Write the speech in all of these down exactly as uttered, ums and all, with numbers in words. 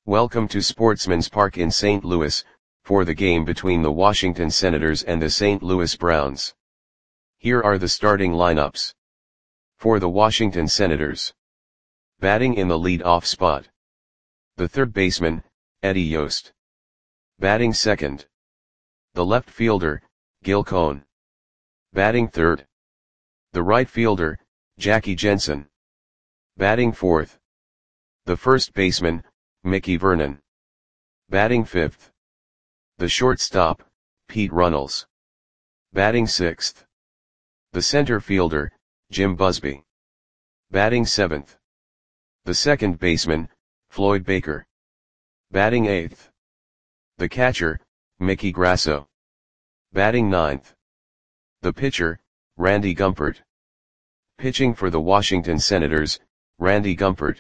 Welcome to Sportsman's Park in Saint Louis, for the game between the Washington Senators and the Saint Louis Browns. Here are the starting lineups. For the Washington Senators. Batting in the lead-off spot. The third baseman, Eddie Yost. Batting second. The left fielder, Gil Cohn. Batting third. The right fielder, Jackie Jensen. Batting fourth. The first baseman, Mickey Vernon. Batting fifth. The shortstop, Pete Runnels. Batting sixth. The center fielder, Jim Busby. Batting seventh. The second baseman, Floyd Baker. Batting eighth. The catcher, Mickey Grasso. Batting ninth. The pitcher, Randy Gumpert. Pitching for the Washington Senators, Randy Gumpert.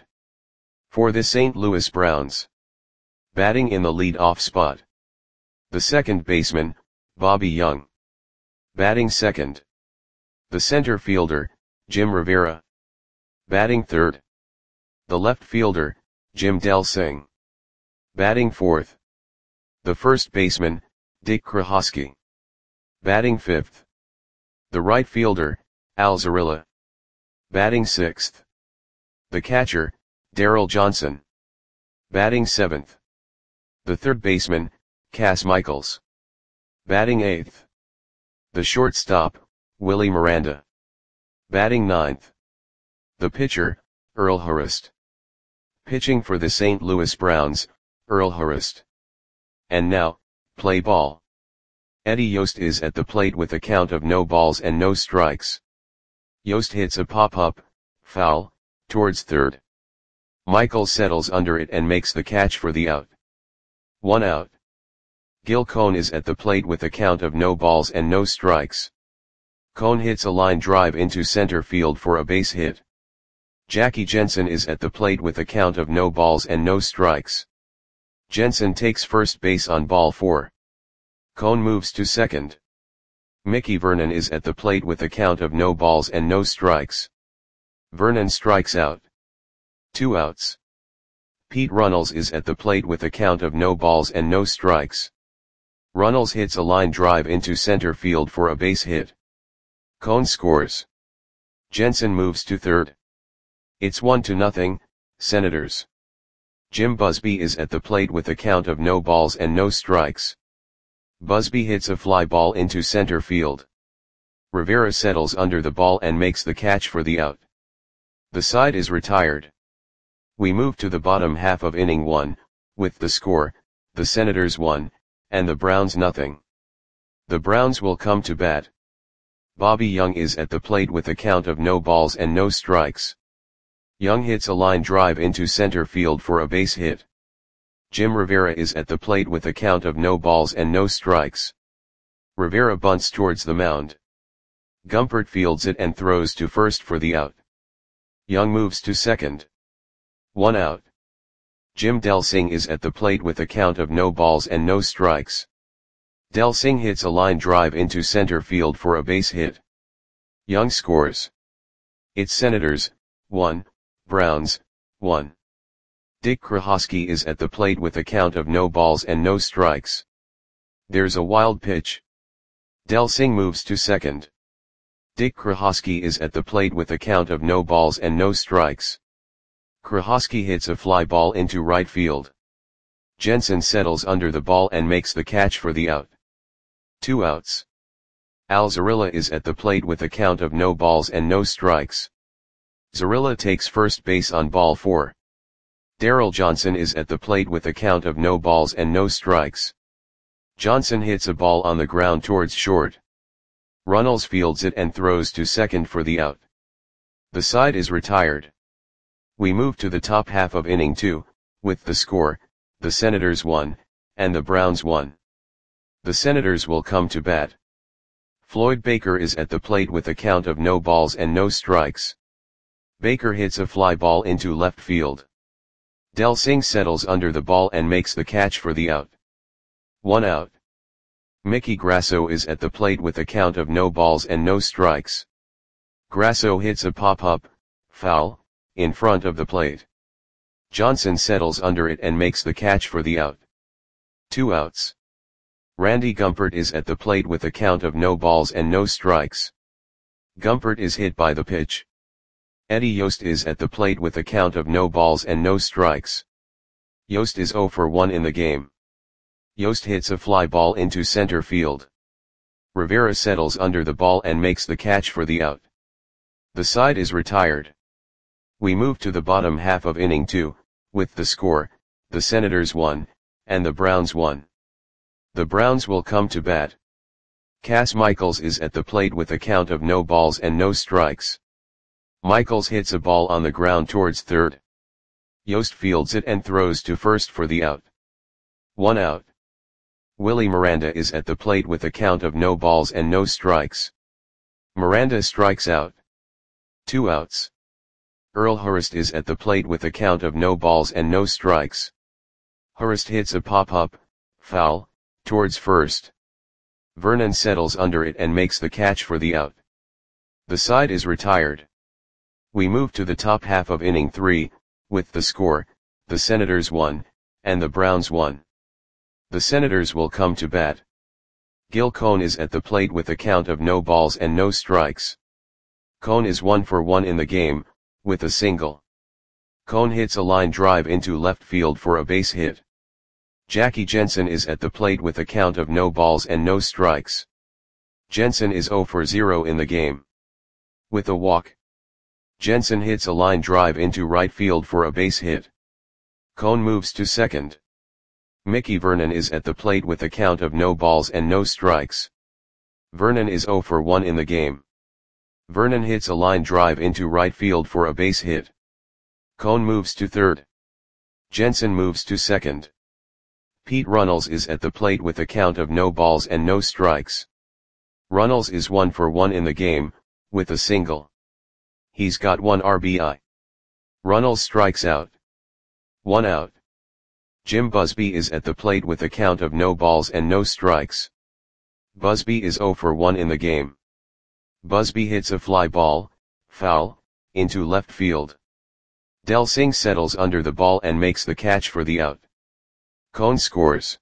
For the Saint Louis Browns. Batting in the lead-off spot. The second baseman, Bobby Young. Batting second. The center fielder, Jim Rivera. Batting third. The left fielder, Jim Delsing. Batting fourth. The first baseman, Dick Krohosky. Batting fifth. The right fielder, Al Zarilla. Batting sixth. The catcher, Darryl Johnson. Batting seventh. The third baseman, Cass Michaels. Batting eighth. The shortstop, Willie Miranda. Batting ninth. The pitcher, Earl Hurst. Pitching for the Saint Louis Browns, Earl Hurst. And now, play ball. Eddie Yost is at the plate with a count of no balls and no strikes. Yost hits a pop-up, foul, towards third. Michaels settles under it and makes the catch for the out. One out. Gil Cohn is at the plate with a count of no balls and no strikes. Cohn hits a line drive into center field for a base hit. Jackie Jensen is at the plate with a count of no balls and no strikes. Jensen takes first base on ball four. Cohn moves to second. Mickey Vernon is at the plate with a count of no balls and no strikes. Vernon strikes out. Two outs. Pete Runnels is at the plate with a count of no balls and no strikes. Runnels hits a line drive into center field for a base hit. Cohn scores. Jensen moves to third. It's one to nothing, Senators. Jim Busby is at the plate with a count of no balls and no strikes. Busby hits a fly ball into center field. Rivera settles under the ball and makes the catch for the out. The side is retired. We move to the bottom half of inning one, with the score, the Senators one, and the Browns nothing. The Browns will come to bat. Bobby Young is at the plate with a count of no balls and no strikes. Young hits a line drive into center field for a base hit. Jim Rivera is at the plate with a count of no balls and no strikes. Rivera bunts towards the mound. Gumpert fields it and throws to first for the out. Young moves to second. One out. Jim Delsing is at the plate with a count of no balls and no strikes. Delsing hits a line drive into center field for a base hit. Young scores. It's Senators, one, Browns, one. Dick Krohosky is at the plate with a count of no balls and no strikes. There's a wild pitch. Delsing moves to second. Dick Krohosky is at the plate with a count of no balls and no strikes. Krohosky hits a fly ball into right field. Jensen settles under the ball and makes the catch for the out. Two outs. Al Zarilla is at the plate with a count of no balls and no strikes. Zarilla takes first base on ball four. Darryl Johnson is at the plate with a count of no balls and no strikes. Johnson hits a ball on the ground towards short. Runnels fields it and throws to second for the out. The side is retired. We move to the top half of inning two, with the score, the Senators one, and the Browns one. The Senators will come to bat. Floyd Baker is at the plate with a count of no balls and no strikes. Baker hits a fly ball into left field. Delsing settles under the ball and makes the catch for the out. One out. Mickey Grasso is at the plate with a count of no balls and no strikes. Grasso hits a pop-up, foul, in front of the plate. Johnson settles under it and makes the catch for the out. Two outs. Randy Gumpert is at the plate with a count of no balls and no strikes. Gumpert is hit by the pitch. Eddie Yost is at the plate with a count of no balls and no strikes. Yost is oh for one in the game. Yost hits a fly ball into center field. Rivera settles under the ball and makes the catch for the out. The side is retired. We move to the bottom half of inning two, with the score, the Senators one, and the Browns one. The Browns will come to bat. Cass Michaels is at the plate with a count of no balls and no strikes. Michaels hits a ball on the ground towards third. Yost fields it and throws to first for the out. One out. Willie Miranda is at the plate with a count of no balls and no strikes. Miranda strikes out. Two outs. Earl Hurst is at the plate with a count of no balls and no strikes. Hurst hits a pop-up, foul, towards first. Vernon settles under it and makes the catch for the out. The side is retired. We move to the top half of inning three, with the score, the Senators one, and the Browns one. The Senators will come to bat. Gil Cohn is at the plate with a count of no balls and no strikes. Cohn is one for one in the game, with a single. Cohn hits a line drive into left field for a base hit. Jackie Jensen is at the plate with a count of no balls and no strikes. Jensen is oh for zero in the game. With a walk. Jensen hits a line drive into right field for a base hit. Cohn moves to second. Mickey Vernon is at the plate with a count of no balls and no strikes. Vernon is oh for one in the game. Vernon hits a line drive into right field for a base hit. Cohn moves to third. Jensen moves to second. Pete Runnels is at the plate with a count of no balls and no strikes. Runnels is one for one in the game, with a single. He's got one R B I. Runnels strikes out. One out. Jim Busby is at the plate with a count of no balls and no strikes. Busby is oh for one in the game. Busby hits a fly ball, foul, into left field. Del Singh settles under the ball and makes the catch for the out. Cohn scores.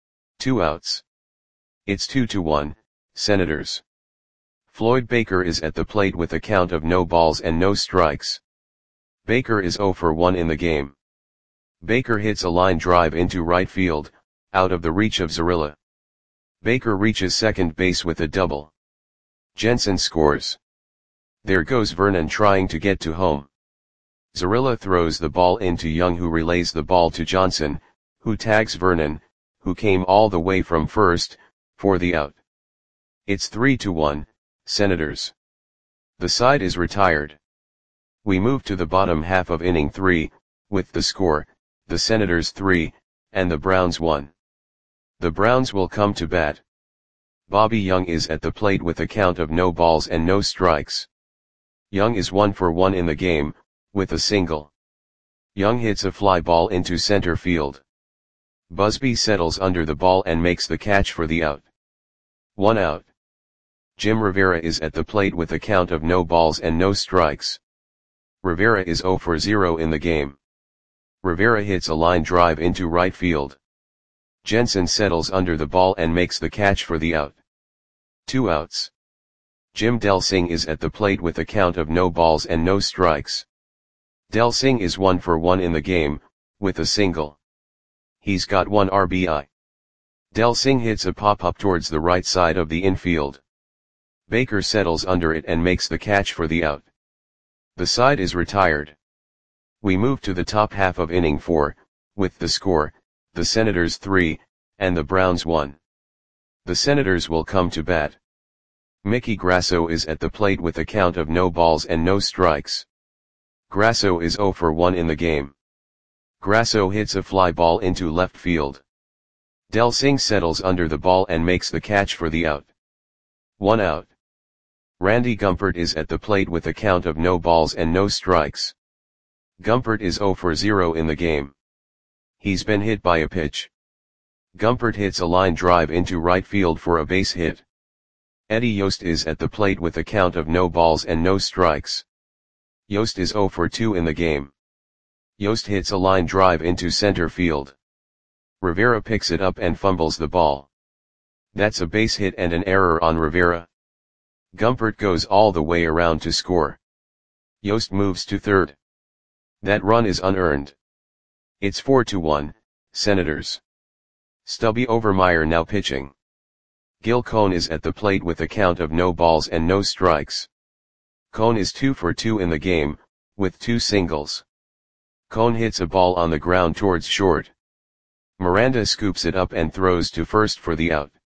Two outs. It's two to one, Senators. Floyd Baker is at the plate with a count of no balls and no strikes. Baker is oh for one in the game. Baker hits a line drive into right field, out of the reach of Zarilla. Baker reaches second base with a double. Jensen scores. There goes Vernon trying to get to home. Zarilla throws the ball into Young, who relays the ball to Johnson, who tags Vernon, who came all the way from first, for the out. It's three to one, Senators. The side is retired. We move to the bottom half of inning three, with the score, the Senators three, and the Browns one. The Browns will come to bat. Bobby Young is at the plate with a count of no balls and no strikes. Young is one for one in the game, with a single. Young hits a fly ball into center field. Busby settles under the ball and makes the catch for the out. One out. Jim Rivera is at the plate with a count of no balls and no strikes. Rivera is oh for zero in the game. Rivera hits a line drive into right field. Jensen settles under the ball and makes the catch for the out. Two outs. Jim Del Singh is at the plate with a count of no balls and no strikes. Del Singh is one for one in the game, with a single. He's got one R B I. Del Singh hits a pop-up towards the right side of the infield. Baker settles under it and makes the catch for the out. The side is retired. We move to the top half of inning four, with the score, the Senators three, and the Browns one. The Senators will come to bat. Mickey Grasso is at the plate with a count of no balls and no strikes. Grasso is oh for one in the game. Grasso hits a fly ball into left field. Del Singh settles under the ball and makes the catch for the out. One out. Randy Gumpert is at the plate with a count of no balls and no strikes. Gumpert is oh for zero in the game. He's been hit by a pitch. Gumpert hits a line drive into right field for a base hit. Eddie Yost is at the plate with a count of no balls and no strikes. Yost is oh for two in the game. Yost hits a line drive into center field. Rivera picks it up and fumbles the ball. That's a base hit and an error on Rivera. Gumpert goes all the way around to score. Yost moves to third. That run is unearned. It's four to one, Senators. Stubby Overmeyer now pitching. Gil Cone is at the plate with a count of no balls and no strikes. Cone is two for two in the game, with two singles. Cone hits a ball on the ground towards short. Miranda scoops it up and throws to first for the out.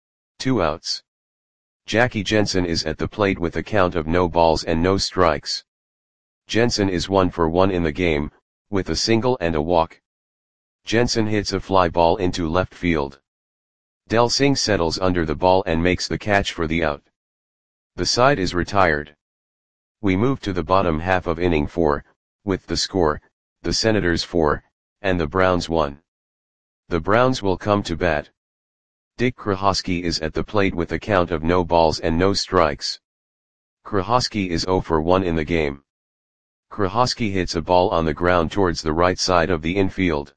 Two outs. Jackie Jensen is at the plate with a count of no balls and no strikes. Jensen is one for one in the game, with a single and a walk. Jensen hits a fly ball into left field. Del Singh settles under the ball and makes the catch for the out. The side is retired. We move to the bottom half of inning four, with the score, the Senators four, and the Browns one. The Browns will come to bat. Dick Krahosky is at the plate with a count of no balls and no strikes. Krahosky is zero for one in the game. Krahosky hits a ball on the ground towards the right side of the infield.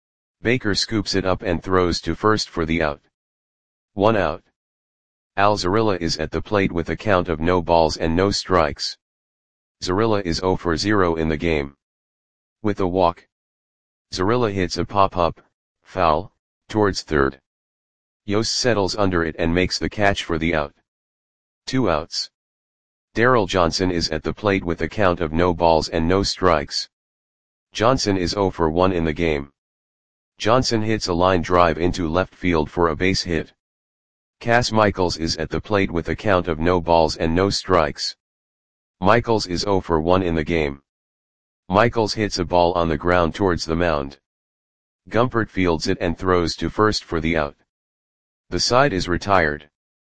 Baker scoops it up and throws to first for the out. One out. Al Zarilla is at the plate with a count of no balls and no strikes. Zarilla is zero for zero in the game. With a walk. Zarilla hits a pop-up, foul, towards third. Yost settles under it and makes the catch for the out. Two outs. Darrell Johnson is at the plate with a count of no balls and no strikes. Johnson is zero for one in the game. Johnson hits a line drive into left field for a base hit. Cass Michaels is at the plate with a count of no balls and no strikes. Michaels is zero for one in the game. Michaels hits a ball on the ground towards the mound. Gumpert fields it and throws to first for the out. The side is retired.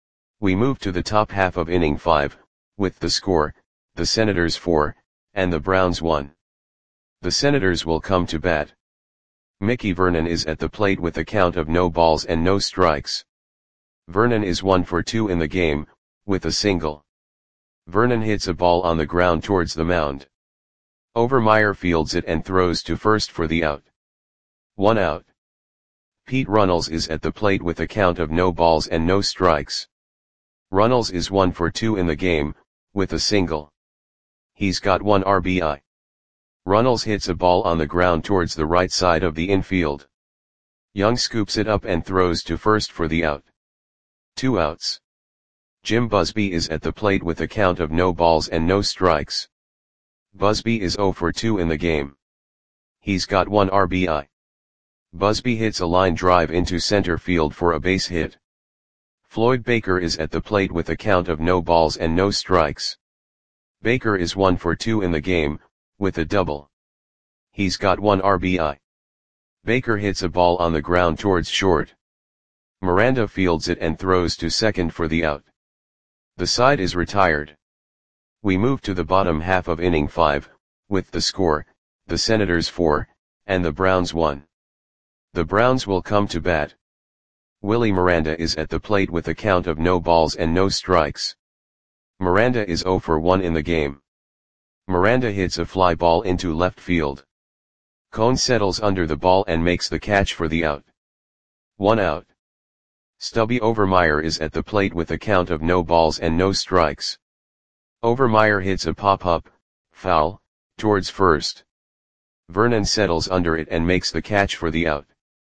We move to the top half of inning five, with the score, the Senators four, and the Browns one. The Senators will come to bat. Mickey Vernon is at the plate with a count of no balls and no strikes. Vernon is one for two in the game, with a single. Vernon hits a ball on the ground towards the mound. Overmeyer fields it and throws to first for the out. One out. Pete Runnels is at the plate with a count of no balls and no strikes. Runnels is one for two in the game, with a single. He's got one R B I. Runnels hits a ball on the ground towards the right side of the infield. Young scoops it up and throws to first for the out. Two outs. Jim Busby is at the plate with a count of no balls and no strikes. Busby is zero for two in the game. He's got one R B I. Busby hits a line drive into center field for a base hit. Floyd Baker is at the plate with a count of no balls and no strikes. Baker is one for two in the game, with a double. He's got one R B I. Baker hits a ball on the ground towards short. Miranda fields it and throws to second for the out. The side is retired. We move to the bottom half of inning five, with the score, the Senators four, and the Browns one. The Browns will come to bat. Willie Miranda is at the plate with a count of no balls and no strikes. Miranda is zero for one in the game. Miranda hits a fly ball into left field. Cone settles under the ball and makes the catch for the out. One out. Stubby Overmeyer is at the plate with a count of no balls and no strikes. Overmeyer hits a pop-up, foul, towards first. Vernon settles under it and makes the catch for the out.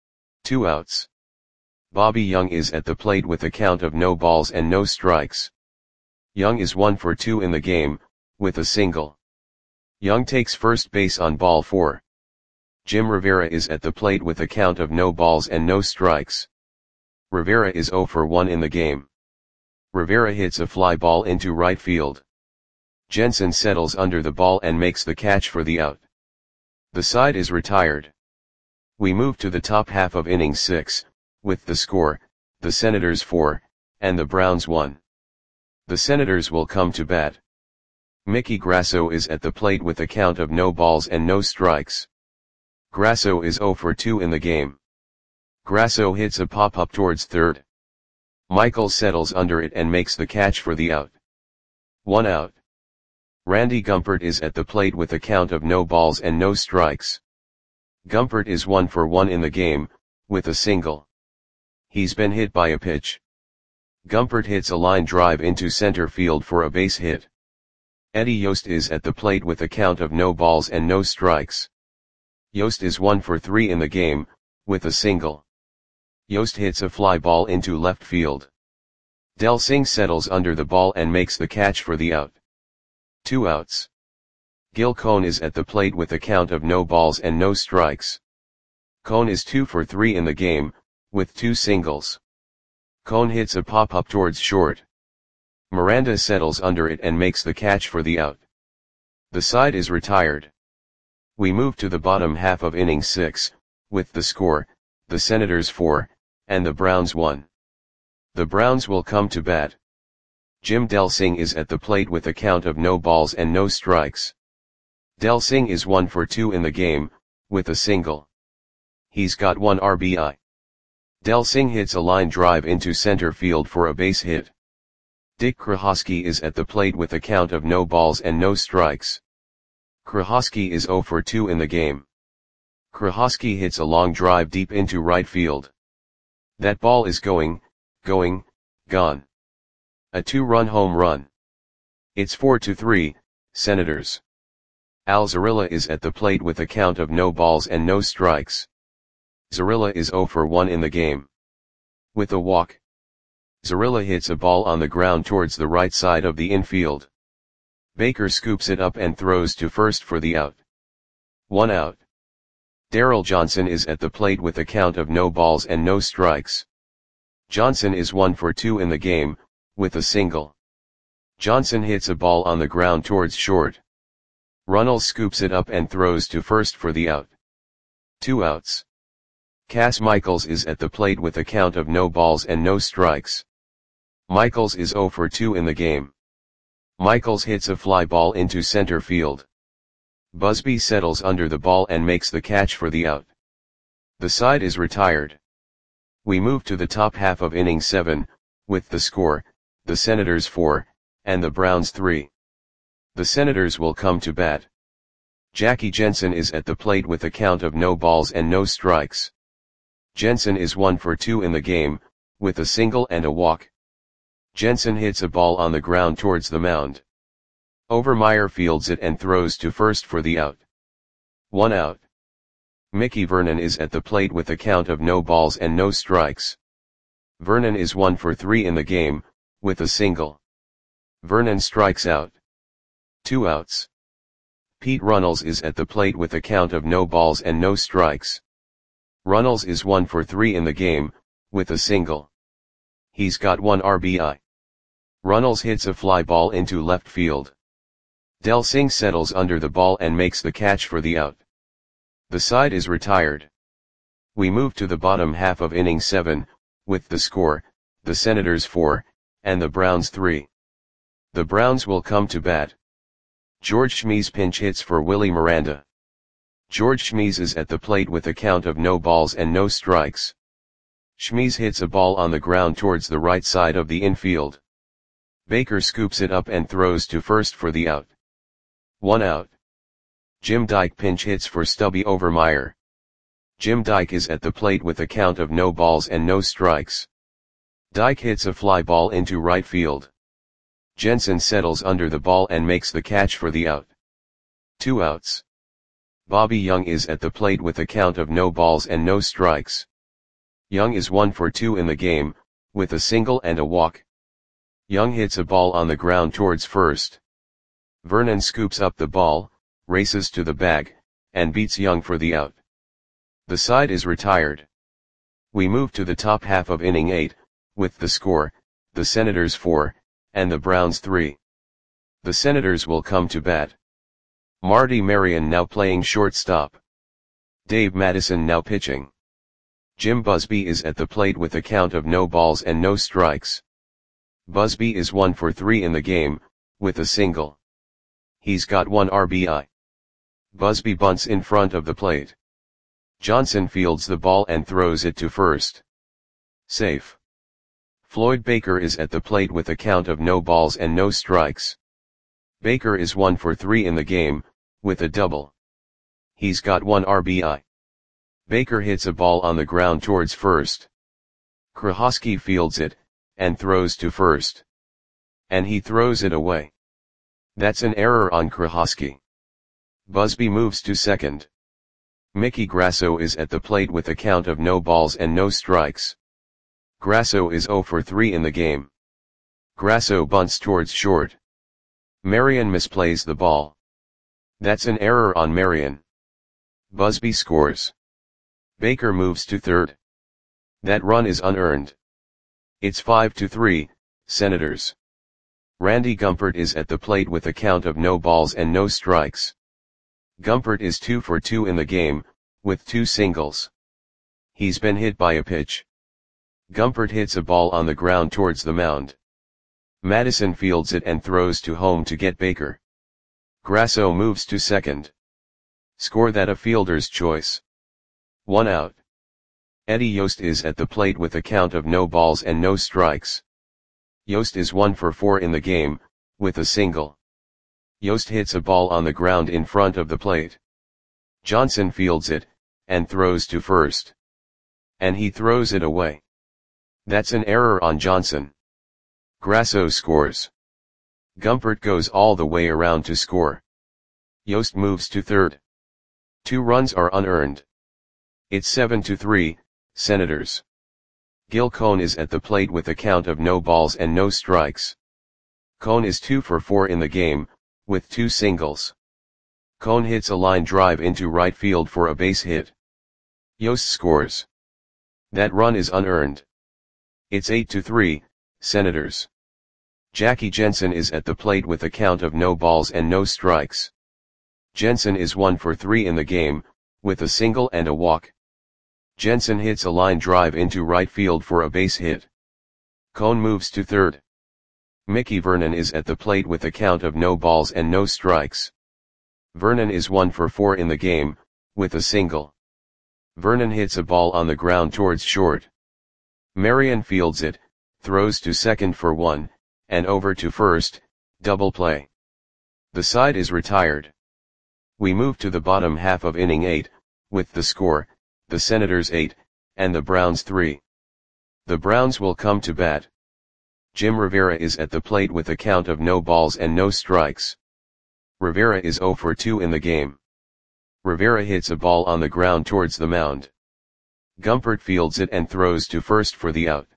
Two outs. Bobby Young is at the plate with a count of no balls and no strikes. Young is one for two in the game, with a single. Young takes first base on ball four. Jim Rivera is at the plate with a count of no balls and no strikes. Rivera is zero for one in the game. Rivera hits a fly ball into right field. Jensen settles under the ball and makes the catch for the out. The side is retired. We move to the top half of inning six, with the score, the Senators four, and the Browns one. The Senators will come to bat. Mickey Grasso is at the plate with a count of no balls and no strikes. Grasso is zero for two in the game. Grasso hits a pop-up towards third. Michael settles under it and makes the catch for the out. One out. Randy Gumpert is at the plate with a count of no balls and no strikes. Gumpert is one for one in the game, with a single. He's been hit by a pitch. Gumpert hits a line drive into center field for a base hit. Eddie Yost is at the plate with a count of no balls and no strikes. Yost is one for three in the game, with a single. Yost hits a fly ball into left field. Del Singh settles under the ball and makes the catch for the out. Two outs. Gil Cone is at the plate with a count of no balls and no strikes. Cone is two for three in the game, with two singles. Cone hits a pop-up towards short. Miranda settles under it and makes the catch for the out. The side is retired. We move to the bottom half of inning six, with the score, the Senators four, and the Browns one. The Browns will come to bat. Jim Del Singh is at the plate with a count of no balls and no strikes. Del Singh is one for two in the game, with a single. He's got one R B I. Del Singh hits a line drive into center field for a base hit. Dick Krahosky is at the plate with a count of no balls and no strikes. Krahosky is zero for two in the game. Krahosky hits a long drive deep into right field. That ball is going, going, gone. A two-run home run. It's four to three, Senators. Al Zarilla is at the plate with a count of no balls and no strikes. Zarilla is zero for one in the game. With a walk. Zarilla hits a ball on the ground towards the right side of the infield. Baker scoops it up and throws to first for the out. One out. Darrell Johnson is at the plate with a count of no balls and no strikes. Johnson is one for two in the game, with a single. Johnson hits a ball on the ground towards short. Runnels scoops it up and throws to first for the out. Two outs. Cass Michaels is at the plate with a count of no balls and no strikes. Michaels is zero for two in the game. Michaels hits a fly ball into center field. Busby settles under the ball and makes the catch for the out. The side is retired. We move to the top half of inning seven, with the score, the Senators four, and the Browns three. The Senators will come to bat. Jackie Jensen is at the plate with a count of no balls and no strikes. Jensen is one for two in the game, with a single and a walk. Jensen hits a ball on the ground towards the mound. Overmeyer fields it and throws to first for the out. One out. Mickey Vernon is at the plate with a count of no balls and no strikes. Vernon is one for three in the game, with a single. Vernon strikes out. Two outs. Pete Runnels is at the plate with a count of no balls and no strikes. Runnels is one for three in the game, with a single. He's got one R B I. Runnels hits a fly ball into left field. Del Singh settles under the ball and makes the catch for the out. The side is retired. We move to the bottom half of inning seven, with the score, the Senators four, and the Browns three. The Browns will come to bat. George Schmies pinch hits for Willie Miranda. George Schmies is at the plate with a count of no balls and no strikes. Schmies hits a ball on the ground towards the right side of the infield. Baker scoops it up and throws to first for the out. One out. Jim Dyke pinch hits for Stubby Overmeyer. Jim Dyke is at the plate with a count of no balls and no strikes. Dyke hits a fly ball into right field. Jensen settles under the ball and makes the catch for the out. Two outs. Bobby Young is at the plate with a count of no balls and no strikes. Young is one for two in the game, with a single and a walk. Young hits a ball on the ground towards first. Vernon scoops up the ball, races to the bag, and beats Young for the out. The side is retired. We move to the top half of inning eight, with the score, the Senators four, and the Browns three. The Senators will come to bat. Marty Marion now playing shortstop. Dave Madison now pitching. Jim Busby is at the plate with a count of no balls and no strikes. Busby is one for three in the game, with a single. He's got one R B I. Busby bunts in front of the plate. Johnson fields the ball and throws it to first. Safe. Floyd Baker is at the plate with a count of no balls and no strikes. Baker is one for three in the game, with a double. He's got one R B I. Baker hits a ball on the ground towards first. Krahosky fields it, and throws to first. And he throws it away. That's an error on Krahosky. Busby moves to second. Mickey Grasso is at the plate with a count of no balls and no strikes. Grasso is zero for three in the game. Grasso bunts towards short. Marion misplays the ball. That's an error on Marion. Busby scores. Baker moves to third. That run is unearned. It's five to three, Senators. Randy Gumpert is at the plate with a count of no balls and no strikes. Gumpert is two for two in the game, with two singles. He's been hit by a pitch. Gumpert hits a ball on the ground towards the mound. Madison fields it and throws to home to get Baker. Grasso moves to second. Score that a fielder's choice. One out. Eddie Yost is at the plate with a count of no balls and no strikes. Yost is one for four in the game, with a single. Yost hits a ball on the ground in front of the plate. Johnson fields it, and throws to first. And he throws it away. That's an error on Johnson. Grasso scores. Gumpert goes all the way around to score. Yost moves to third. Two runs are unearned. It's seven to three, Senators. Gil Cone is at the plate with a count of no balls and no strikes. Cone is two for four in the game, with two singles. Cone hits a line drive into right field for a base hit. Yost scores. That run is unearned. It's eight to three, Senators. Jackie Jensen is at the plate with a count of no balls and no strikes. Jensen is one for three in the game, with a single and a walk. Jensen hits a line drive into right field for a base hit. Cone moves to third. Mickey Vernon is at the plate with a count of no balls and no strikes. Vernon is one for four in the game, with a single. Vernon hits a ball on the ground towards short. Marion fields it, throws to second for one, and over to first, double play. The side is retired. We move to the bottom half of inning eight, with the score, the Senators eight, and the Browns three. The Browns will come to bat. Jim Rivera is at the plate with a count of no balls and no strikes. Rivera is zero for two in the game. Rivera hits a ball on the ground towards the mound. Gumpert fields it and throws to first for the out.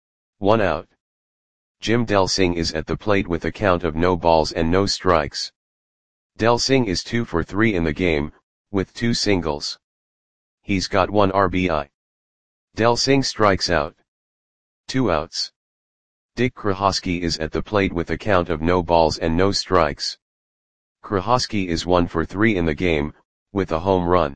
One out. Jim Delsing is at the plate with a count of no balls and no strikes. Delsing is two for three in the game, with two singles. He's got one R B I. Delsing strikes out. Two outs. Dick Krahosky is at the plate with a count of no balls and no strikes. Krahosky is one for three in the game, with a home run.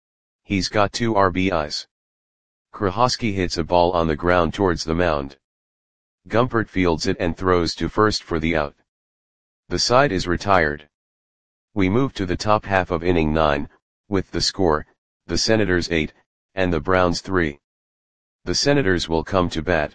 He's got two R B Is. Krahosky hits a ball on the ground towards the mound. Gumpert fields it and throws to first for the out. The side is retired. We move to the top half of inning nine, with the score, the Senators eight, and the Browns three. The Senators will come to bat.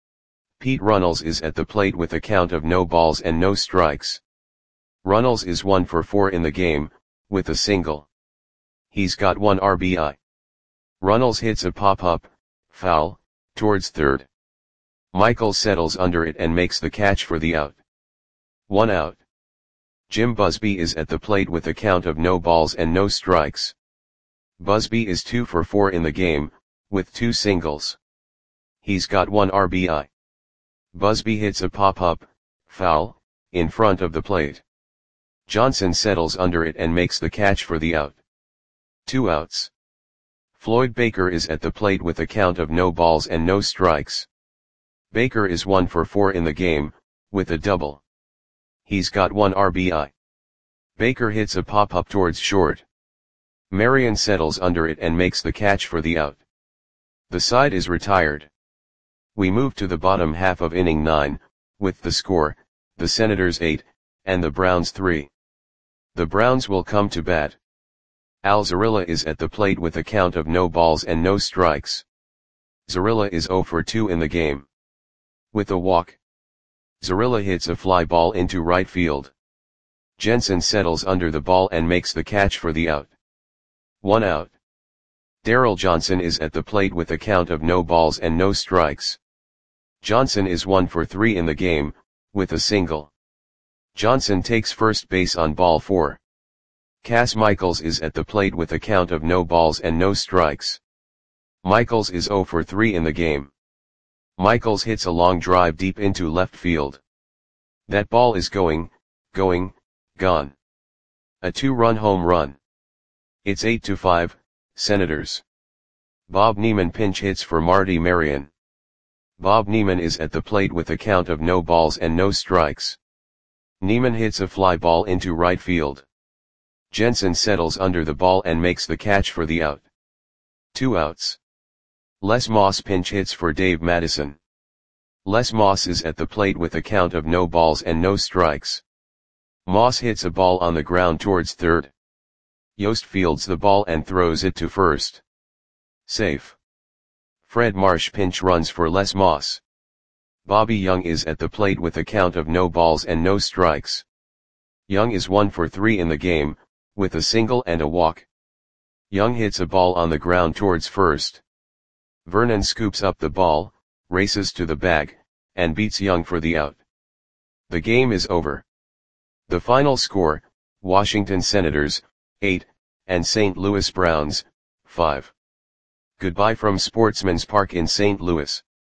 Pete Runnels is at the plate with a count of no balls and no strikes. Runnels is one for four in the game, with a single. He's got one R B I. Runnels hits a pop-up, foul, towards third. Michael settles under it and makes the catch for the out. One out. Jim Busby is at the plate with a count of no balls and no strikes. Busby is two for four in the game, with two singles. He's got one R B I. Busby hits a pop-up, foul, in front of the plate. Johnson settles under it and makes the catch for the out. Two outs. Floyd Baker is at the plate with a count of no balls and no strikes. Baker is one for four in the game, with a double. He's got one R B I. Baker hits a pop-up towards short. Marion settles under it and makes the catch for the out. The side is retired. We move to the bottom half of inning nine, with the score, the Senators eight, and the Browns three. The Browns will come to bat. Al Zarilla is at the plate with a count of no balls and no strikes. Zarilla is zero for two in the game. With a walk, Zarilla hits a fly ball into right field. Jensen settles under the ball and makes the catch for the out. One out. Darryl Johnson is at the plate with a count of no balls and no strikes. Johnson is one for three in the game, with a single. Johnson takes first base on ball four. Cass Michaels is at the plate with a count of no balls and no strikes. Michaels is zero for three in the game. Michaels hits a long drive deep into left field. That ball is going, going, gone. A two-run home run. It's eight to five, Senators. Bob Neiman pinch hits for Marty Marion. Bob Neiman is at the plate with a count of no balls and no strikes. Neiman hits a fly ball into right field. Jensen settles under the ball and makes the catch for the out. Two outs. Les Moss pinch hits for Dave Madison. Les Moss is at the plate with a count of no balls and no strikes. Moss hits a ball on the ground towards third. Yost fields the ball and throws it to first. Safe. Fred Marsh pinch runs for Les Moss. Bobby Young is at the plate with a count of no balls and no strikes. Young is one for three in the game, with a single and a walk. Young hits a ball on the ground towards first. Vernon scoops up the ball, races to the bag, and beats Young for the out. The game is over. The final score, Washington Senators, eight, and Saint Louis Browns, five. Goodbye from Sportsman's Park in Saint Louis.